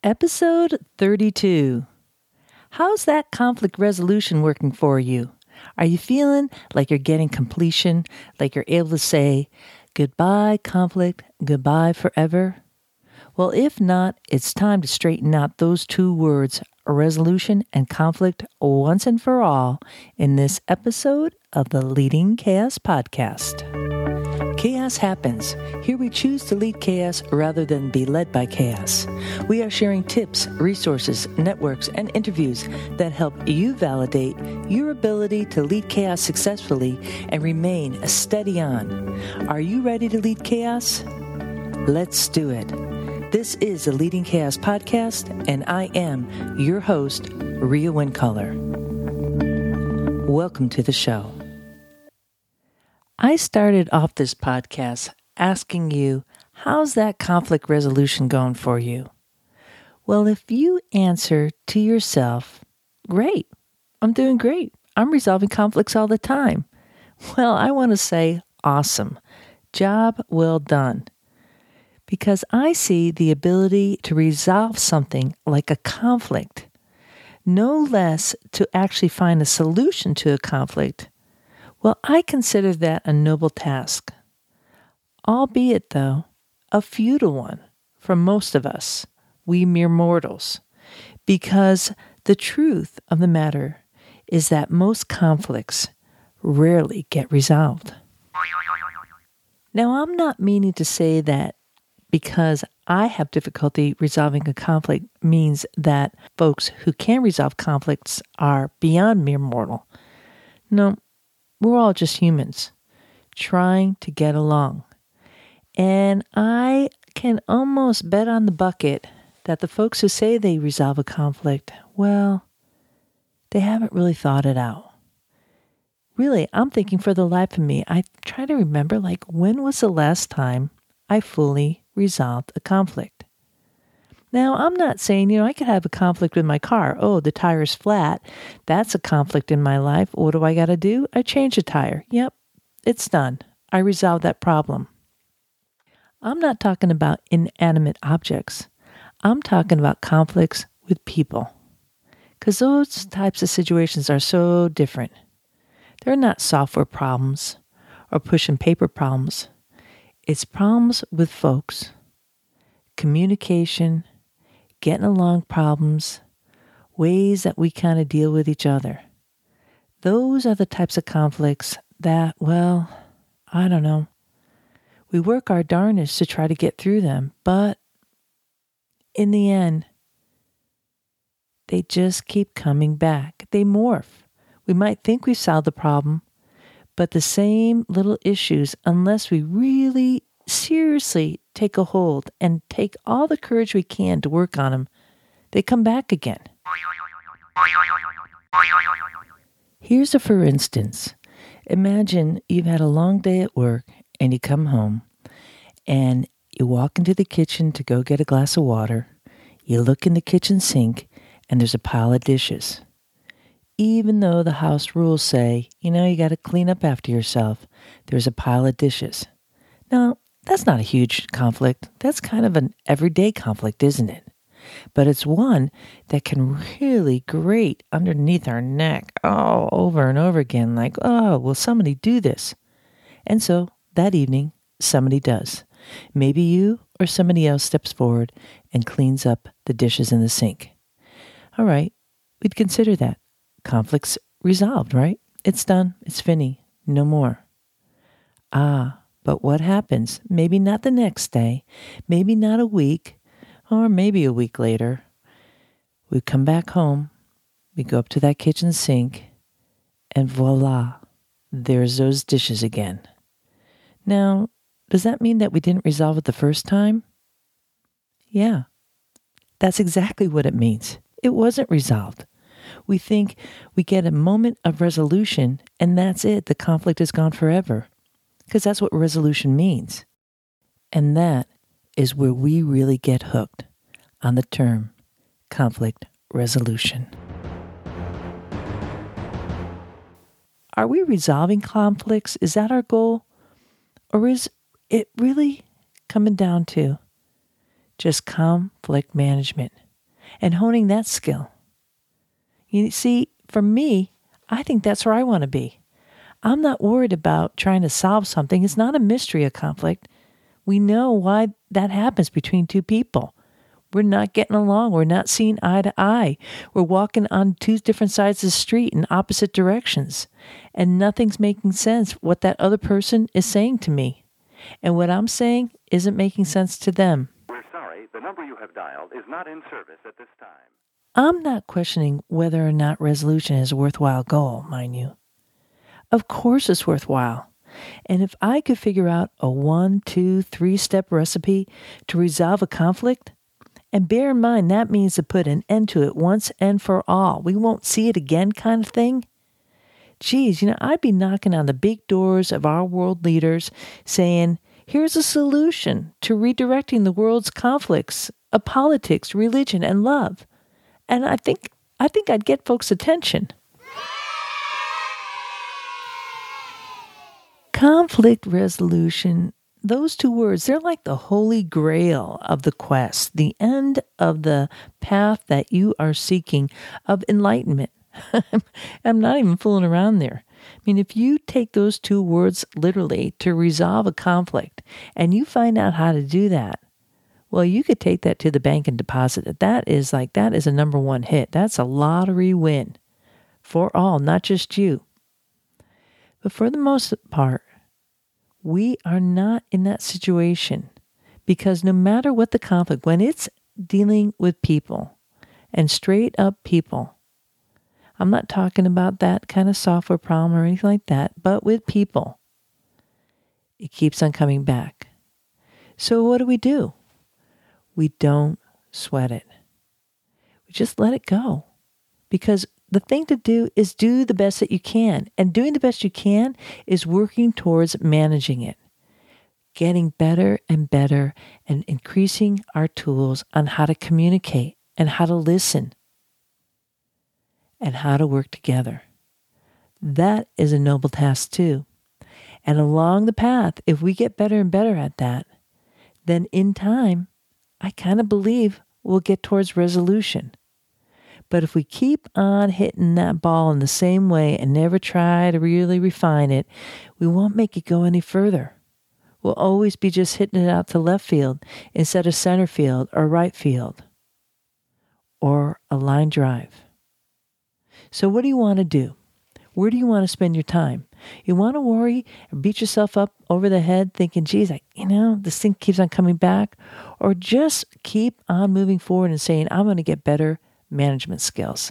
Episode 32. How's that conflict resolution working for you? Are you feeling like you're getting completion, like you're able to say, goodbye conflict, goodbye forever? Well, if not, it's time to straighten out those two words, resolution and conflict, once and for all in this episode of the Leading Chaos Podcast. Chaos happens. Here we choose to lead chaos rather than be led by chaos. We are sharing tips, resources, networks, and interviews that help you validate your ability to lead chaos successfully and remain steady on. Are you ready to lead chaos? Let's do it. This is the Leading Chaos Podcast, and I am your host, Rhea Wincolor. Welcome to the show. I started off this podcast asking you, how's that conflict resolution going for you? Well, if you answer to yourself, great, I'm doing great, I'm resolving conflicts all the time. Well, I want to say, awesome, job well done. Because I see the ability to resolve something like a conflict, no less to actually find a solution to a conflict. Well, I consider that a noble task, albeit, though, a futile one for most of us, we mere mortals, because the truth of the matter is that most conflicts rarely get resolved. Now, I'm not meaning to say that because I have difficulty resolving a conflict means that folks who can resolve conflicts are beyond mere mortal. No. We're all just humans trying to get along. And I can almost bet on the bucket that the folks who say they resolve a conflict, well, they haven't really thought it out. Really, I'm thinking for the life of me, I try to remember, when was the last time I fully resolved a conflict? Now, I'm not saying, I could have a conflict with my car. Oh, the tire's flat. That's a conflict in my life. What do I got to do? I change the tire. Yep, it's done. I resolved that problem. I'm not talking about inanimate objects. I'm talking about conflicts with people. Because those types of situations are so different. They're not software problems or push and paper problems. It's problems with folks, communication, getting along problems, ways that we kind of deal with each other. Those are the types of conflicts that, well, I don't know. We work our darnest to try to get through them, but in the end, they just keep coming back. They morph. We might think we've solved the problem, but the same little issues, unless we really seriously take a hold and take all the courage we can to work on them, they come back again. Here's a for instance. Imagine you've had a long day at work and you come home and you walk into the kitchen to go get a glass of water. You look in the kitchen sink and there's a pile of dishes. Even though the house rules say, you got to clean up after yourself, there's a pile of dishes. Now, that's not a huge conflict. That's kind of an everyday conflict, isn't it? But it's one that can really grate underneath our neck, over and over again, will somebody do this? And so, that evening, somebody does. Maybe you or somebody else steps forward and cleans up the dishes in the sink. All right, we'd consider that. Conflict's resolved, right? It's done. It's finished. No more. But what happens? Maybe not the next day, maybe not a week, or maybe a week later. We come back home, we go up to that kitchen sink, and voila, there's those dishes again. Now, does that mean that we didn't resolve it the first time? Yeah, that's exactly what it means. It wasn't resolved. We think we get a moment of resolution, and that's it. The conflict is gone forever. Because that's what resolution means. And that is where we really get hooked on the term conflict resolution. Are we resolving conflicts? Is that our goal? Or is it really coming down to just conflict management? and honing that skill. You see, for me, I think that's where I want to be. I'm not worried about trying to solve something. It's not a mystery of conflict. We know why that happens between two people. We're not getting along. We're not seeing eye to eye. We're walking on two different sides of the street in opposite directions. And nothing's making sense what that other person is saying to me. And what I'm saying isn't making sense to them. We're sorry, the number you have dialed is not in service at this time. I'm not questioning whether or not resolution is a worthwhile goal, mind you. Of course it's worthwhile. And if I could figure out a 1, 2, 3-step recipe to resolve a conflict, and bear in mind that means to put an end to it once and for all, we won't see it again kind of thing. Geez, I'd be knocking on the big doors of our world leaders saying, here's a solution to redirecting the world's conflicts of politics, religion, and love. And I think I'd get folks' attention. Conflict resolution, those two words, they're like the holy grail of the quest, the end of the path that you are seeking of enlightenment. I'm not even fooling around there. I mean, if you take those two words literally to resolve a conflict and you find out how to do that, well, you could take that to the bank and deposit it. That is a number one hit. That's a lottery win for all, not just you. But for the most part, we are not in that situation because no matter what the conflict, when it's dealing with people and straight up people, I'm not talking about that kind of software problem or anything like that, but with people, it keeps on coming back. So what do? We don't sweat it. We just let it go. Because the thing to do is do the best that you can. And doing the best you can is working towards managing it. Getting better and better and increasing our tools on how to communicate and how to listen and how to work together. That is a noble task too. And along the path, if we get better and better at that, then in time, I kind of believe we'll get towards resolution. But if we keep on hitting that ball in the same way and never try to really refine it, we won't make it go any further. We'll always be just hitting it out to left field instead of center field or right field or a line drive. So what do you want to do? Where do you want to spend your time? You want to worry and beat yourself up over the head thinking, geez, this thing keeps on coming back? Or just keep on moving forward and saying, I'm going to get better management skills.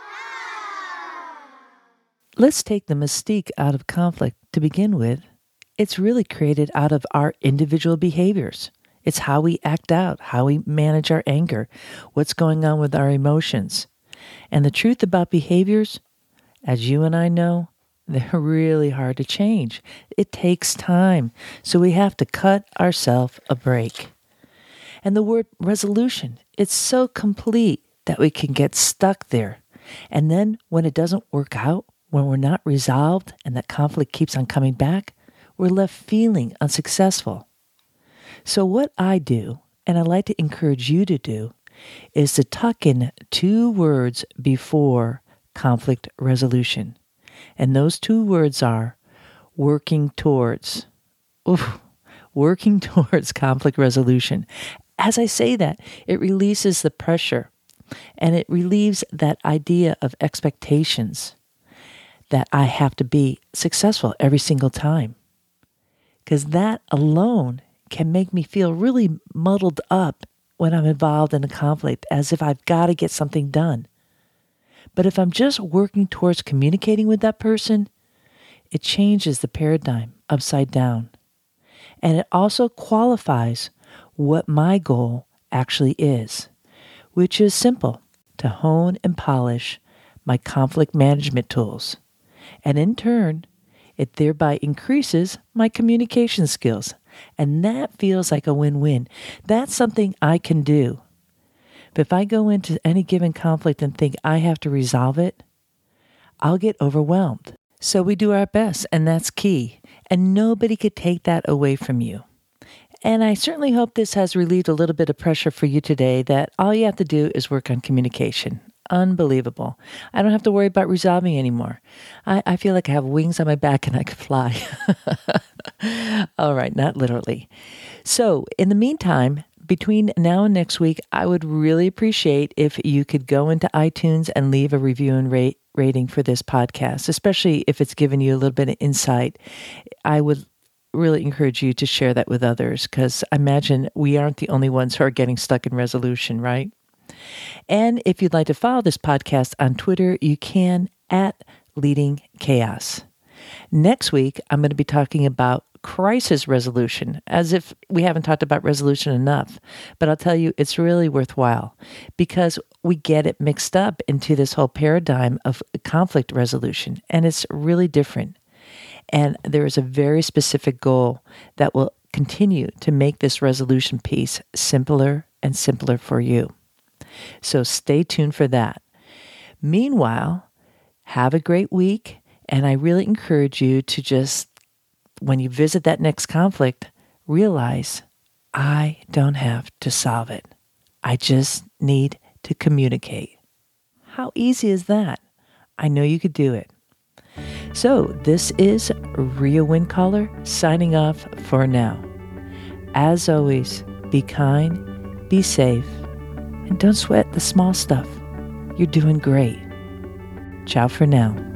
Let's take the mystique out of conflict to begin with. It's really created out of our individual behaviors. It's how we act out, how we manage our anger, what's going on with our emotions. And the truth about behaviors, as you and I know, they're really hard to change. It takes time. So we have to cut ourselves a break. And the word resolution, it's so complete that we can get stuck there. And then when it doesn't work out, when we're not resolved and that conflict keeps on coming back, we're left feeling unsuccessful. So what I do, and I'd like to encourage you to do, is to tuck in 2 words before conflict resolution. And those 2 words are working towards. Working towards conflict resolution. As I say that, it releases the pressure and it relieves that idea of expectations that I have to be successful every single time. Because that alone can make me feel really muddled up when I'm involved in a conflict, as if I've got to get something done. But if I'm just working towards communicating with that person, it changes the paradigm upside down. And it also qualifies what my goal actually is, which is simple, to hone and polish my conflict management tools. And in turn, it thereby increases my communication skills. And that feels like a win-win. That's something I can do. But if I go into any given conflict and think I have to resolve it, I'll get overwhelmed. So we do our best, and that's key. And nobody could take that away from you. And I certainly hope this has relieved a little bit of pressure for you today, that all you have to do is work on communication. Unbelievable. I don't have to worry about resolving anymore. I feel like I have wings on my back and I could fly. All right, not literally. So in the meantime, between now and next week, I would really appreciate if you could go into iTunes and leave a review and rating for this podcast, especially if it's given you a little bit of insight. I would really encourage you to share that with others, because I imagine we aren't the only ones who are getting stuck in resolution, right? And if you'd like to follow this podcast on Twitter, you can at Leading Chaos. Next week, I'm going to be talking about crisis resolution, as if we haven't talked about resolution enough. But I'll tell you, it's really worthwhile, because we get it mixed up into this whole paradigm of conflict resolution, and it's really different. And there is a very specific goal that will continue to make this resolution piece simpler and simpler for you. So stay tuned for that. Meanwhile, have a great week. And I really encourage you to just, when you visit that next conflict, realize I don't have to solve it. I just need to communicate. How easy is that? I know you could do it. So this is Ria Windcaller signing off for now. As always, be kind, be safe, and don't sweat the small stuff. You're doing great. Ciao for now.